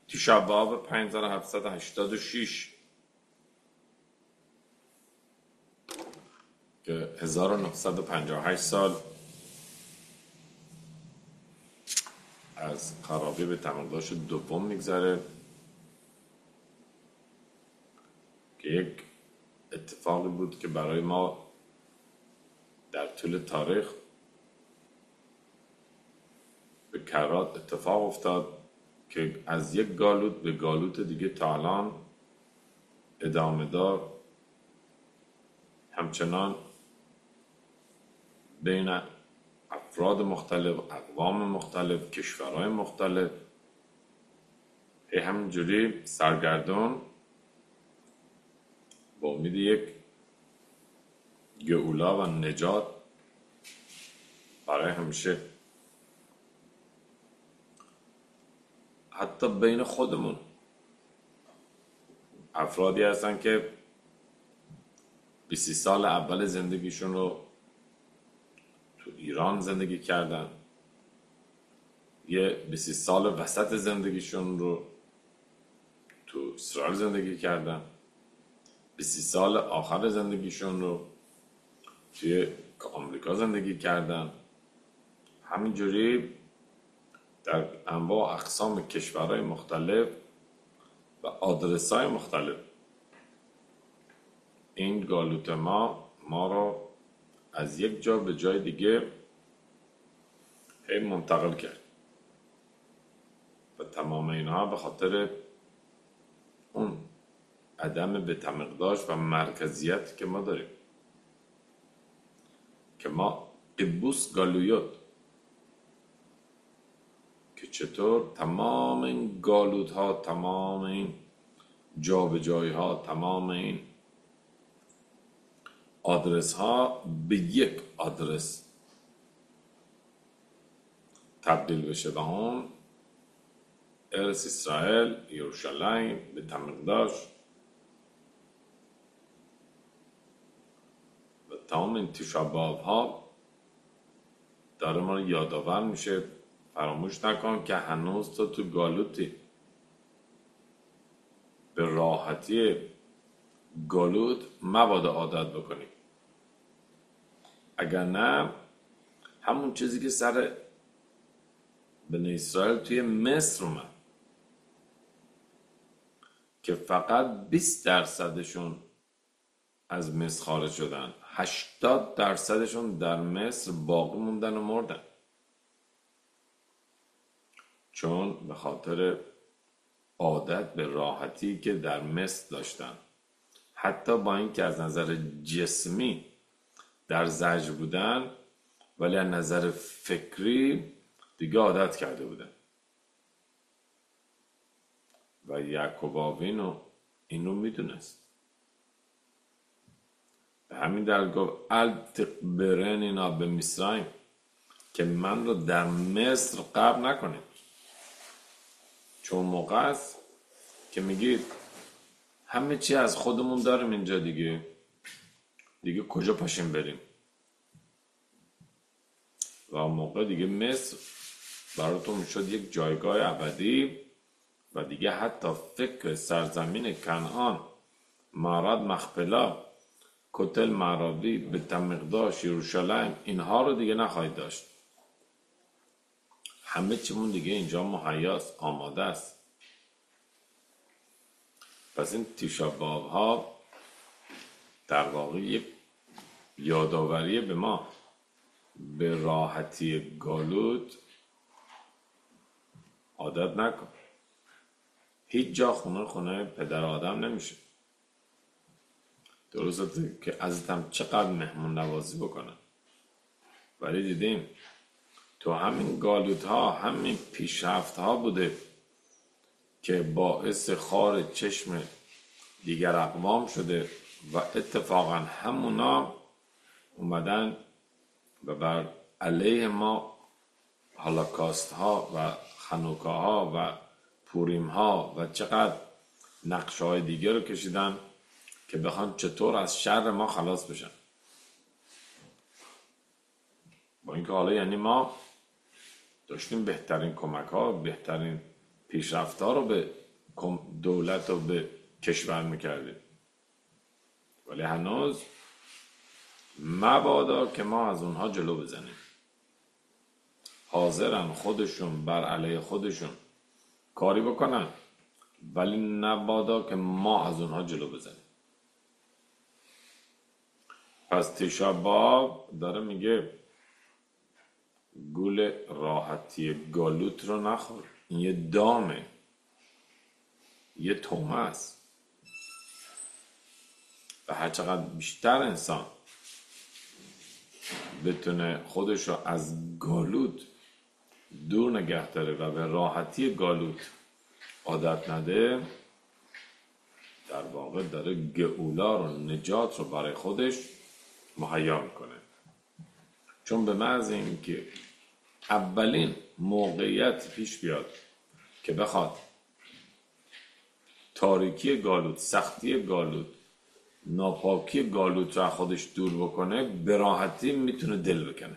تیشا باب 5786 که 1958 سال از خرابی به تمقداش دوم میگذره که یک اتفاقی بود که برای ما در طول تاریخ به کرات اتفاق افتاد که از یک گالوت به گالوت دیگه تا الان ادامه دار همچنان بین افراد مختلف، اقوام مختلف، کشورهای مختلف همینجوری سرگردان با امید یک گئولا و نجات برای همیشه. حتی بین خودمون افرادی هستن که 20 سال اول زندگیشون رو تو ایران زندگی کردن، یه 20 سال وسط زندگیشون رو تو اسرائیل زندگی کردن، 20 سال آخر زندگیشون رو توی آمریکا زندگی کردن، همینجوری در انواع اقسام کشورهای مختلف و آدرس‌های مختلف. این گالوت ما رو از یک جا به جای دیگه منتقل کرد و تمام اینها به خاطر اون عدم بتمقداش و مرکزیت که ما داریم، که ما قبوس گالویوت، که چطور تمام این گالوت ها، تمام این جا به جای ها، تمام این آدرس ها به یک آدرس تبدیل بشه و اون ارس اسرائیل، یروشلایم، به تمقداش و تمام این تیشا باب ها داره ما رو یادآور میشه فراموش نکن که هنوز تو گالوتی. به راحتی گالوت مبادا عادت بکنی، اگر نه همون چیزی که سر بنی اسرائیل توی مصر اومد که فقط 20% از مصر خارج شدن، 80% در مصر باقی موندن و مردن، چون به خاطر عادت به راحتی که در مصر داشتن، حتی با اینکه از نظر جسمی در زجر بودن ولی از نظر فکری دیگه عادت کرده بودن. و یعقوب آوینو اینو میدونست، به همین دلیل گفت التقبرن اینا به مصرعیم، که من رو در مصر قبر نکنید، چون موقع است که میگید همه چی از خودمون داریم اینجا، دیگه کجا پاشیم بریم؟ و موقع دیگه مصر براتون میشد یک جایگاه ابدی و دیگه حتی فکر سرزمین کنعان، معرض مخپلا، کتل معراوی، به تمقداش، یروشلایم، اینها رو دیگه نخواهید داشت. همه چیمون دیگه اینجا مهیاست، آماده است. پس این تیشا باب ها در واقع یک یادآوری به ما به راحتی گالوت عادت نکن. هیچ جا خونه پدر آدم نمیشه. درسته که عزیزم چقدر مهمون نوازی بکنن، ولی دیدیم تو همین گالوت ها، همین پیشرفت ها بوده که باعث خار چشم دیگر اقوام شده و اتفاقا همونا اومدن و بر علیه ما هولوکاست ها و خانوکا ها و پوریم ها و چقدر نقشه های دیگه رو کشیدن که بخوان چطور از شر ما خلاص بشن. با اینکه حالا یعنی ما داشتیم بهترین کمک ها، بهترین پیشرفت‌ها رو به دولت و به کشور میکردیم، ولی هنوز مبادا که ما از اونها جلو بزنیم. حاضرن خودشون بر علیه خودشون کاری بکنن، ولی نبادا که ما از اونها جلو بزنیم. پس تیشا باب داره میگه گول راحتی گالوت رو نخور، این یه دامه، یه تومه است. و هر چقدر بیشتر انسان بتونه خودش رو از گالوت دور نگه داره و به راحتی گالوت عادت نده، در واقع داره گئولا رو، نجات رو برای خودش مهیا میکنه. چون به محض این که اولین موقعیت پیش بیاد که بخواد تاریکی گالوت، سختی گالوت، ناپاکی گالوت رو خودش دور بکنه، به راحتی میتونه دل بکنه.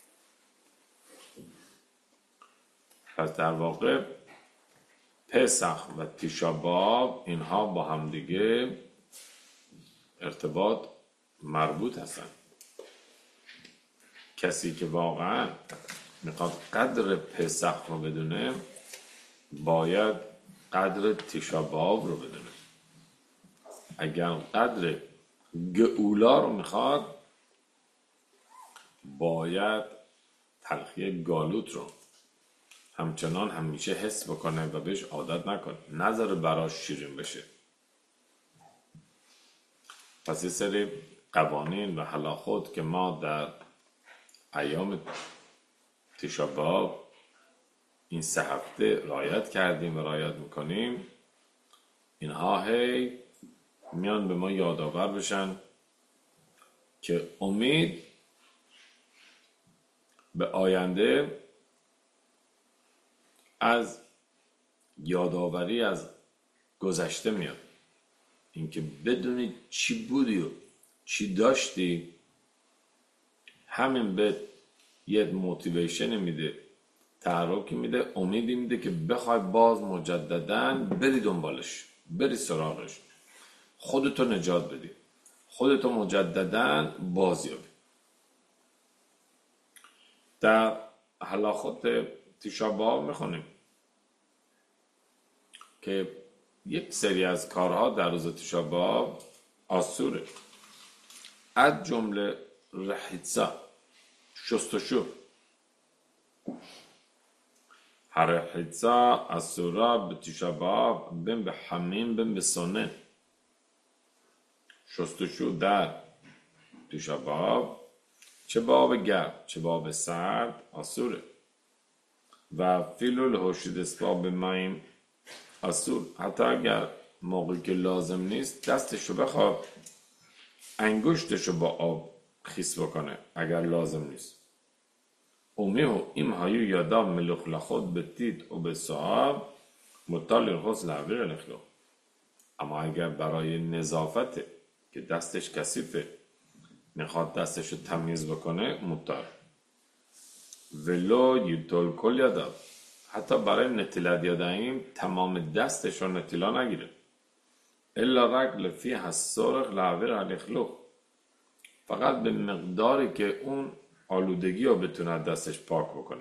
پس در واقع پسخ و تیشا باب اینها با هم دیگه ارتباط مربوط هستن. کسی که واقعا میخواد قدر پسخ رو بدونه، باید قدر تیشا باب رو بدونه. اگر قدر گئولا رو میخواد، باید تلخی گالوت رو همچنان همیشه حس بکنه و بهش عادت نکنه، نذاره براش شیرین بشه. پس یه سری قوانین و هلاخوت که ما در ایام تیشا باب این 3 هفته رعایت کردیم و رعایت میکنیم، اینها هی میان به ما یادآور بشن که امید به آینده از یادآوری از گذشته میاد. اینکه بدونی چی بودی و چی داشتی، همین به یه موتیویشن میده، تحرکی میده، امیدی میده که بخوای باز مجدداً بری دنبالش، بری سراغش، خودتو نجات بدی، خودتو مجدداً بازیابی. در هلاخوت تیشا باب میخونیم که یک سری از کارها در روز تیشا باب آسوره، از جمله رحیتسا، شستشو. رحیتسا آسورا به تیشا باب بین به حمیم بین به سنه. شستشو در تیشا باب، چه باب گرم چه باب سرد، آسوره. و فیلو الهوشید اسباب مایم آسور، حتی اگر موقعی که لازم نیست دستشو بخواب انگشتشو با آب خیس بکنه اگر لازم نیست. اومیو این هایو یادا ملوخ لخود بتید و به صحاب مطال الخوص لعویر الخلو. اما اگر برای نظافت که دستش کثیفه میخواد دستشو تمیز بکنه، مطال ولو یوتول کل یادا، حتی برای نتیلت یادهیم تمام دستش رو نتیلا نگیره. الا رگل فی هستارخ لعویر الخلو، فقط به مقداری که اون آلودگی رو بتونه دستش پاک بکنه.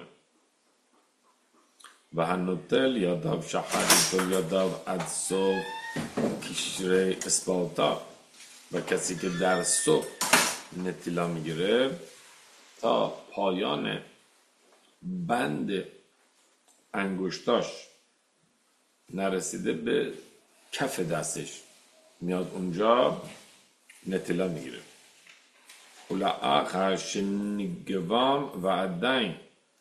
و هنوتل یاداب شحریتل یاداب ادسو کشره اسپالتا، و کسی که در صبح نتیلا میگیره تا پایان بند انگشتاش نرسیده به کف دستش میاد اونجا نتیلا میگیره. اولا آخر شنگوام و عدین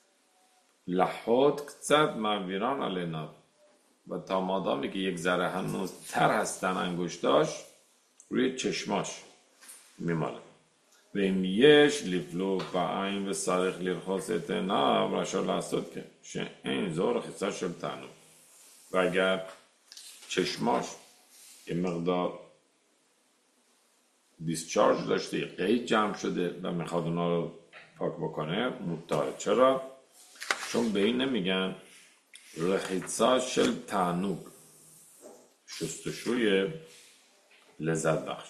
لحوت کتد معویران علینا، و تا مادامی که یک ذره هنوز تر هستن انگشتاش روی چشماش میماله. و این یش لیفلو و این و سارخ لیرخواست اتنا و رشا لحظت که این زور خیصه شد تنو. و اگر چشماش یه مقدار دیسچارج داشته، یه قید جمع شده و میخواد اونا رو پاک بکنه، مبتاه. چرا؟ چون به این نمیگن רחיצה של תענוג، شستشوی لذت بخش.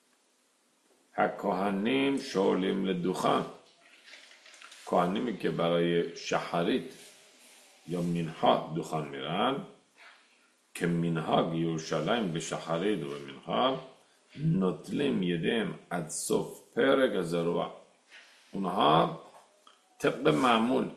کهانیم شغلیم لدخان، کهانیمی که برای شحریت یا مینها دخان میرن که مینها یروشلایم به شحریت و مینها نطلیم یدیم اد صف پرگ زروع، اونها طبق معمول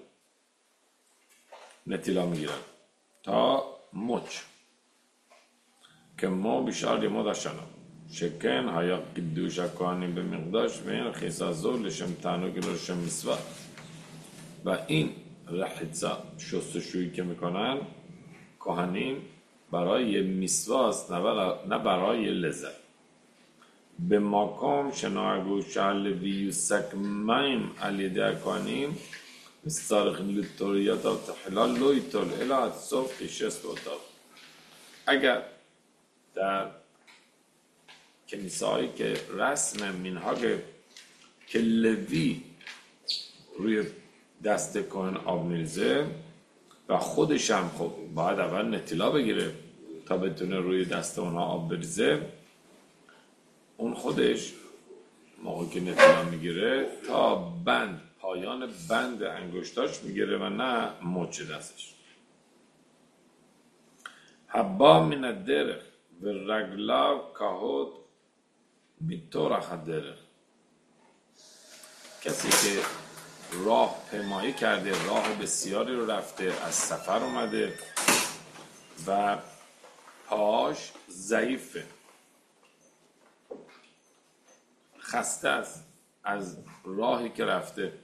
نتیلا میگیرن تا مچ که ما بیشار ما داشتنم شکن هایا قدوش کهانیم به مقداش و این خیصازو لشم تانوگ لشم مسوا. و این رحیتزا شستشویی که میکنن کهانیم برای مسواست نه برای لذت. به مقام شناگو شعل ویوسک مایم علیده کهانیم مستارخ لطوریات و تحلال لویتول الهات صف شست و تاب. اگر در کنیسایی که رسم منهاج که لوی روی دست کهن آب میریزه و خودش هم خب باید اول نتیلا بگیره تا بتونه روی دست اونها آب بریزه، اون خودش موقعی که نتیلا میگیره تا پایان بند انگشتاش میگیره و نه مچ دستش. حبا من الدرخ و رگلا کهود بیتورخ الدرخ، کسی که راه پیمایی کرده، راه بسیاری رو رفته، از سفر اومده و پاش ضعیفه، خسته است از راهی که رفته،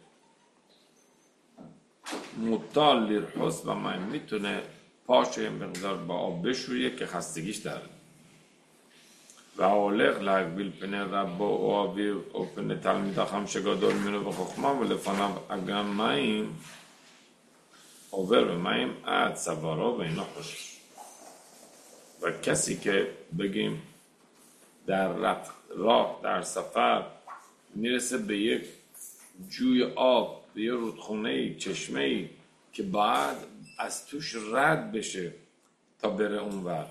مطال لیرحس و من میتونه پاش یه مقدار با آب بشویه که خستگیش داره. و اولق لگویل پنه رب و آوی و پنه تلمیده خمشگاه دار مینو به خخما و لفنم اگرم مایم اوور به مایم اد سوارا و اینا خوش. و کسی که بگیم در راه در سفر میرسه به یک جوی آب، به یک رودخونه چشمه که باید از توش رد بشه تا بره اون ور.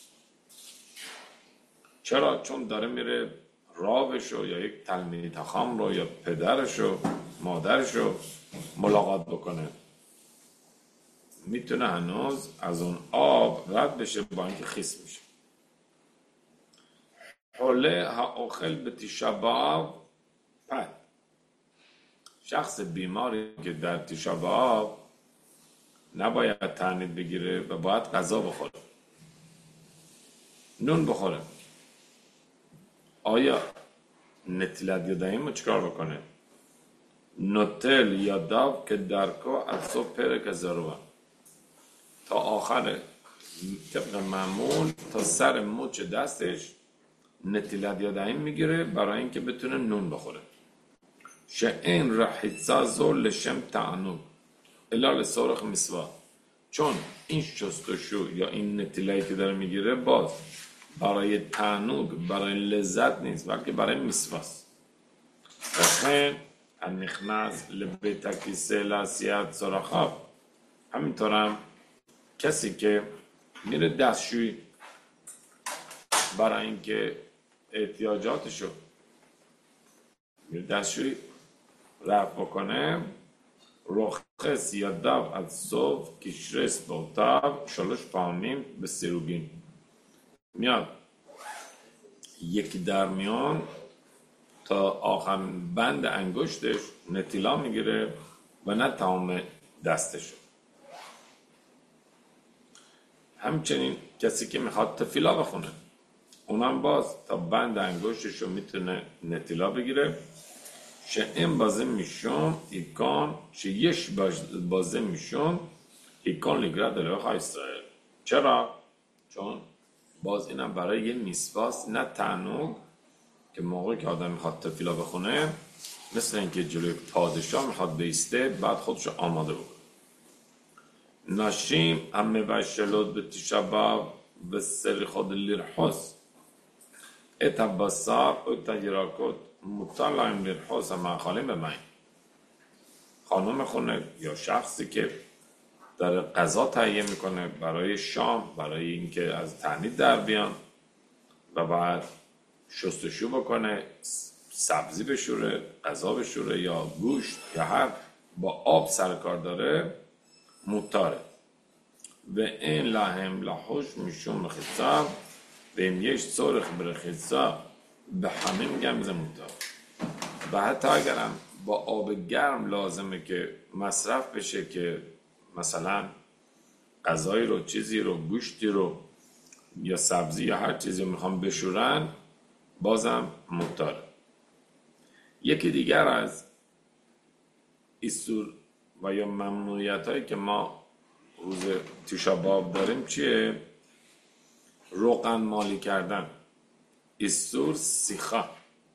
چرا؟ چون داره میره راوشو یا یک تلمیذ خام رو یا پدرشو مادرشو ملاقات بکنه، میتونه هنوز از اون آب رد بشه با اینکه خیس میشه. حوله ها اوخل به تیشاباب پد، شخص بیماری که در تیشاباب نباید تعنید بگیره و باید غذا بخوره، نون بخوره. آیا نتیلت یا دهیم رو چکار بکنه؟ نوتل یا داو که درکو از صبح پرک زروه تا آخر طبق معمول تا سر مچ دستش نتیلت یا دهیم میگیره برای اینکه بتونه نون بخوره. شئین رحیتزا زور لشم تعنوگ الال سورخ مسوا، چون این شستشو یا این نتیلایی که داره میگیره باز برای تعنوگ، برای لذت نیست بلکه برای مسواست. بخیر النخنز لبیتکی سلاسیت سراخاب، همینطور هم کسی که میره دستشوی برای اینکه احتیاجاتشو میره دستشوی رفت بکنه، رخص یا داو از صوف کشرس بوتاب شلوش پامیم به سیروگین میاد یکی درمیان تا آخر بند انگشتش نتیلا میگیره و نه تمام دستشو. همچنین کسی که میخواد تفیلا بخونه اونم باز تا بند انگشتشو میتونه نتیلا بگیره. این بازه میشون ایکان یش بازه میشون ایکان لگرد الهی اسرائیل. چرا؟ چون باز اینم برای یه میسواست نه تعنوگ که موقعی که آدم میخواد تفیلا بخونه مثل اینکه جلوی پادشاه میخواد بیسته بعد خودشو آماده بکنه. ناشیم همه وشلود به تیشابا و سری خود لیرحس اتا بسار اتا یراکت مطالعیم لیرحس هم خالیم به من. خانم خونه یا شخصی که داره غذا تهیه میکنه برای شام، برای اینکه از تعنید در بیان و بعد شستشو بکنه، سبزی بشوره، غذا بشوره یا گوشت یا هر با آب سر کار داره، موتاره. و این لحم لحوش میشون رخیصا به یش صرخ برخیصا به همین گمز موتار. و حتی اگرم با آب گرم لازمه که مصرف بشه که مثلا غذایی رو، چیزی رو، گوشتی رو یا سبزی یا هر چیزی رو میخوام بشورن، بازم موتاره. یکی دیگر از ایستور و یا ممنوعیت هایی که ما روز تیشا باب داریم چیه؟ روغن مالی کردن. ایستور سیخا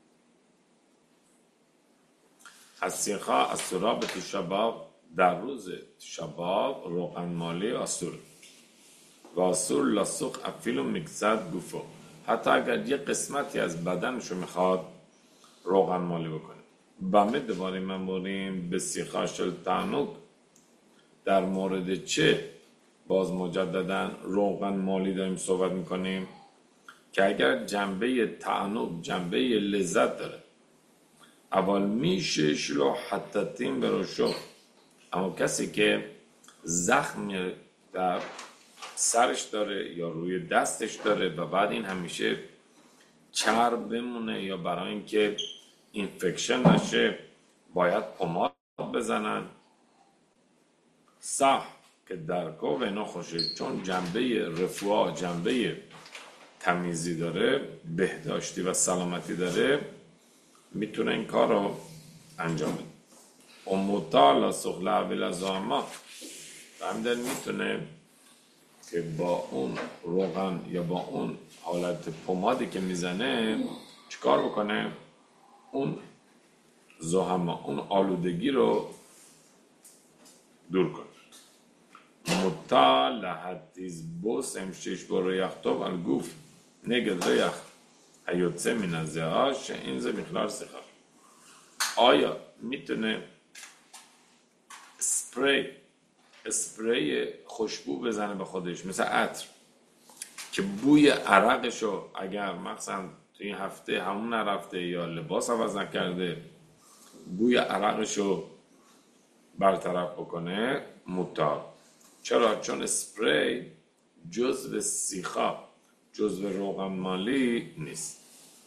از سیخا از سورا به تیشا باب در روز تیشا باب روغن مالی آسور و آسور لاسوق افیلو مکزد گوفو، حتی اگر یه قسمتی از بدنشو میخواد روغن مالی بکنه. بمه دوباره مموریم به سیخا شل تعنوک، در مورد چه باز مجددن روغن مالی داریم صحبت میکنیم؟ که اگر جنبه تعنوک، جنبه لذت داره، اول میشه شلو حتتین بروشو، اما کسی که زخم در سرش داره یا روی دستش داره و بعد این همیشه چرب بمونه یا برای اینکه اینفکشن نشه باید پماد بزنن، صح که درکو و اینا خوشه، چون جنبه رفوها، جنبه تمیزی داره، بهداشتی و سلامتی داره، میتونه این کار رو انجام بده. اموتا لسخله اویل زاما و همدن میتونه که با اون روغن یا با اون حالت پمادی که میزنه چیکار بکنه؟ اون زهما، اون آلودگی رو دور کنه. متا لحتیز بوس امشیش با ریختو و گفت نگد ریخ هیوتسه من از هاش اینزه میخلار سیخار. آیا میتونه اسپری خوشبو بزنه به خودش مثل عطر که بوی عرقشو اگر مثلا تو این هفته همون نرفته یا لباس عوض نکرده بوی عرقشو برطرف بکنه؟ موتار. چرا؟ چون اسپری جزو سیخا، جزو روغن مالی نیست.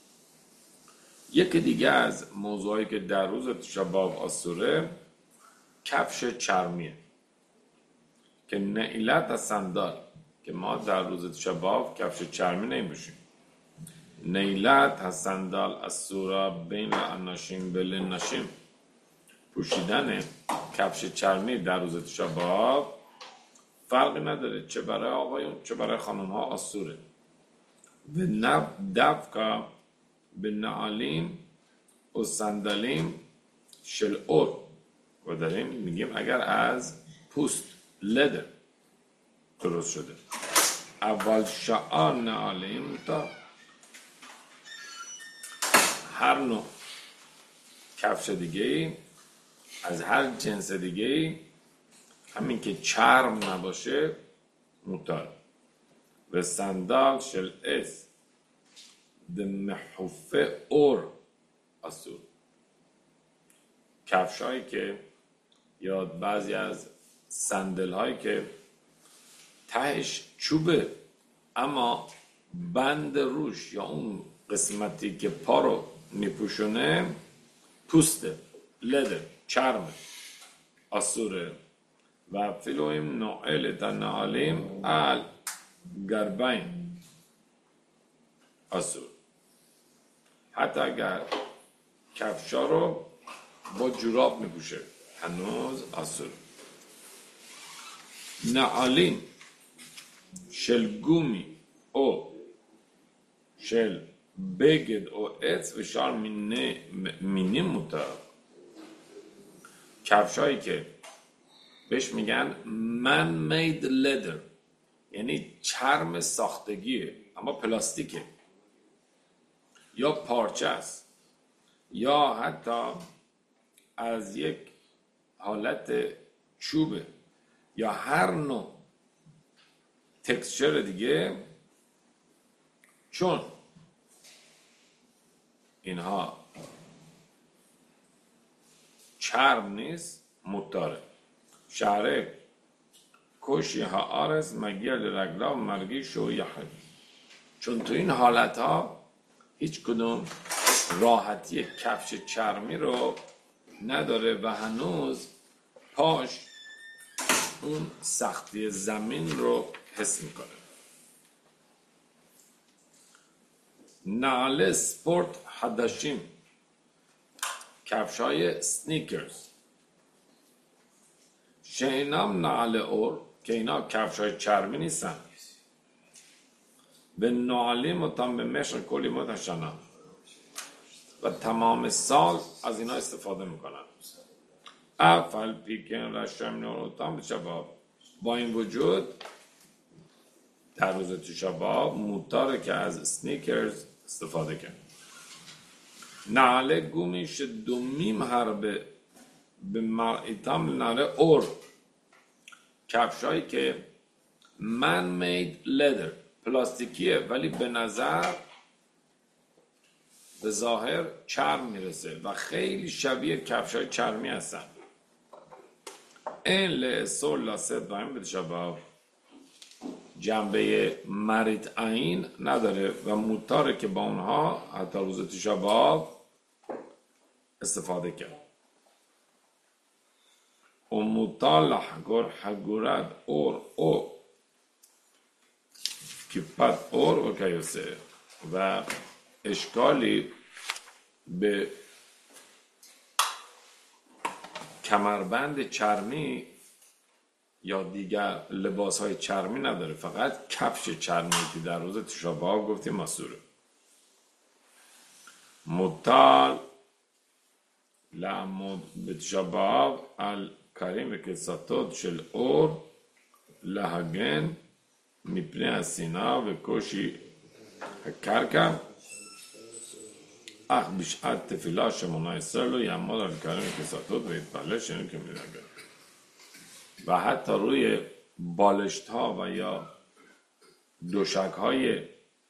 یکی دیگه از موضوعی که در روز تیشا باب آسوره کفش چرمیه که نیلت از سندال، که ما در روز تیشا باب کفش چرمی نمیشیم. نیلت از سندال از سورا بین اناشیم بلین ناشیم، پوشیدن کفش چرمی در روز تیشا باب فرقی نداره چه برای آقایون چه برای خانم ها آسوره. و دفکا به نعالیم و صندلیم شلعور و داریم میگیم اگر از پوست لدر درست شده. اول شعار نعالیم تا هر نوع کفش دیگه از هر جنس دیگه همین که چرم نباشه موتار. و صندال شل اس دمحفه اور آسور، کفش هایی که یا بعضی از صندل هایی که تهش چوبه اما بند روش یا اون قسمتی که پا رو میپوشونه پوسته، لده، چرمه، آسوره. و فیلویم نوعل تا نعالیم ال گربین آسور، حتی اگر کفشا رو با جوراب میپوشه هنوز آسور. نعالیم شلگومی او شل بگد او ات و شار مینی موتار، کفشایی که بهش میگن man made leather یعنی چرم ساختگیه اما پلاستیکه یا پارچه است یا حتی از یک حالت چوبه یا هر نوع تکسچر دیگه، چون اینها چرم نیست، مطاره. شعره کشی ها آرز مگیر لرگلا مرگی شویه. چون تو این حالت ها هیچ کدوم راحتی کفش چرمی رو نداره و هنوز پاش اون سختی زمین رو حس میکنه. نعل سپورت حداشیم، کفش های سنیکرز. شینام نعل اور، که اینا کفش های چرمی نیستن. به نعلی متام به مشق کلی متشنم و تمام سال از اینا استفاده میکنن. افل پیکن رشم نوروتان به شباب. با این وجود در روز تشاباب مطاره که از سنیکرز استفاده کرد. نعل گومیش دومیم حربه به مرئیتام نعل اور، کفشایی که man made leather، پلاستیکیه ولی به نظر به ظاهر چرم میرسه و خیلی شبیه کفشای چرمی هستن. این لسول لاسد بایم به شباب جنبه مریت عین نداره و مطاره که با اونها حتی روز تشاباب استفاده کرد. و مطالح گر حگورد اور او کپت اور و کیوسه و اشکالی به کمربند چرمی یا دیگر لباس های چرمی نداره، فقط کفش چرمی که در روز تشاباب گفتیم مسوره. مطال لعمود به تشاباب الکریم کساتود شل اور لحگن میپنی از سینا و کوشی کرکم اخ بیشت تفیلا شمونای سرلو یماد الکریم کساتود و ایتباله شنیم که میدنگه و حتی روی بالشت ها و یا دوشک های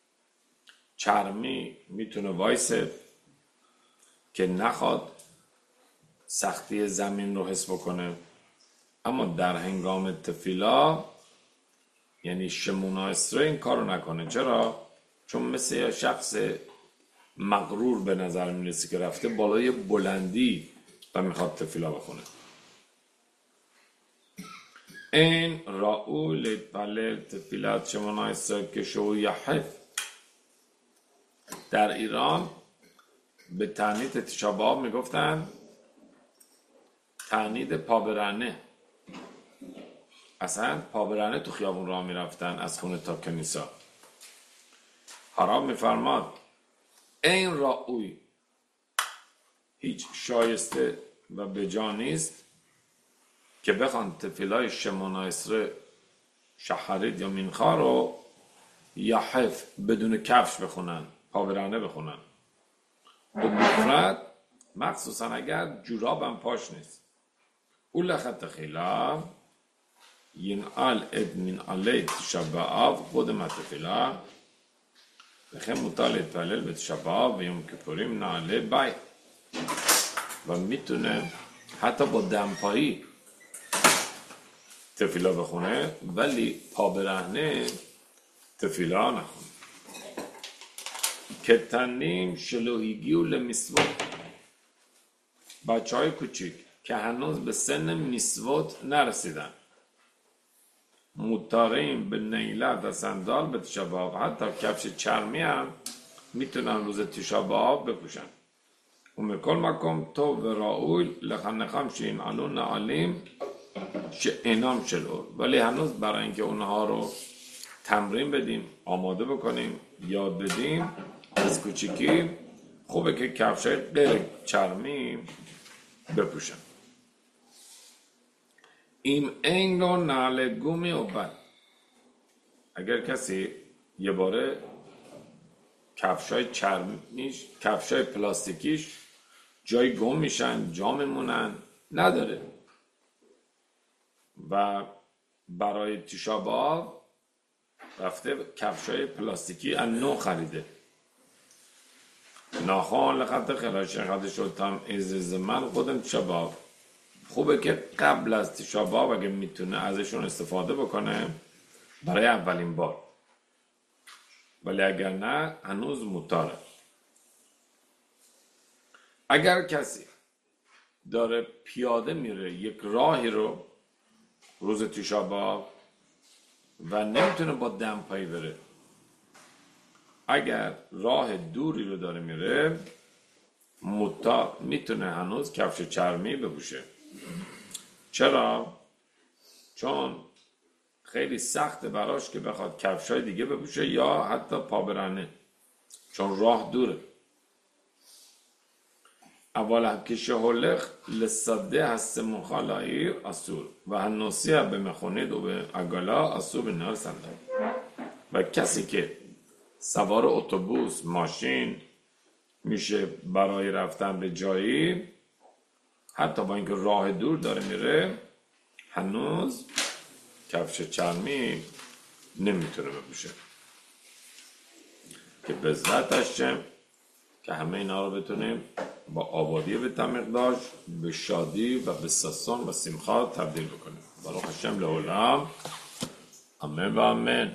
چرمی میتونه وایسه که نخواد سختی زمین رو حس بکنه، اما در هنگام تفیلا یعنی شمونا اسره این کارو نکنه. چرا؟ چون مثل یه شخص مغرور به نظر میرسه که رفته بالای بلندی و میخواد تفیلا بخونه. این راو لیتپلل تفیلات شمونا اسره که شو یحف. در ایران به تعنید تشاباب میگفتن تعنید پابرنه. اصلا پابرنه تو خیابون راه میرفتن از خونه تا کنیسا. حرام میفرماد این راوی هیچ شایسته و بجا نیست که بخوان تفیلای شمونا اسره شحرید یا مینخا رو یحف بدون کفش بخونن، پابرنه بخونن. به مفرد مخصوصا اگر جوراب هم پاش نیست. او لخط خیلا ینعال ادمین علی تشبعاف خود تفیلا بخیر مطالع تفلل به تشبعاف و یوم کپوریم نعله بای و میتونه حتی با دمپایی تفیلا بخونه ولی پا برهنه تفیلا نخونه. کتنیم شلوهیگی و لمیسوت، بچه های کوچیک که هنوز به سن میسوت نرسیدن مطاریم به نیلت و سندال به تشاباب، حتی کفش چرمی هم میتونن روز تشاباب بپوشن. و مکل مکم تو و راول لخنخم شین علون علیم اینام شلور، ولی هنوز برای اینکه اونها رو تمرین بدیم، آماده بکنیم، یاد بدیم از کوچیکی خوبه که کفشای غیر چرمی بپوشن. این رو نعل گومی و بد. اگر کسی یه باره کفشای چرمیش، کفشای پلاستیکیش جای گم میشن، جا میمونن، نداره و برای تیشا باب رفته کفشای پلاستیکی از نو خریده. ناخوان لخط خلاش خط شد تام از من خودم تیشا باب خوبه که قبل از تیشا باب اگه میتونه ازشون استفاده بکنه برای اولین بار، ولی اگر نه هنوز مطاره. اگر کسی داره پیاده میره یک راهی رو روز تیشا باب و نمیتونه با دمپایی بره، اگر راه دوری رو داره میره میتونه هنوز کفش چرمی بپوشه. چرا؟ چون خیلی سخته براش که بخواد کفشای دیگه بپوشه یا حتی پابرنه، چون راه دوره. اول که شهولخ لساده هست مخالایی اصول و هنوسیه به مخونید و به اگلا اصول به نار سندن. و کسی که سوار اتوبوس ماشین میشه برای رفتن به جایی، حتی با اینکه راه دور داره میره هنوز کفش چرمی نمیتونه بپوشه. که بزرت هشتم که همه اینا رو بتونیم با آبادی به تمقداش به شادی و به سسان و سیمخا تبدیل بکنیم. برای خشم لعولم. آمین و آمین.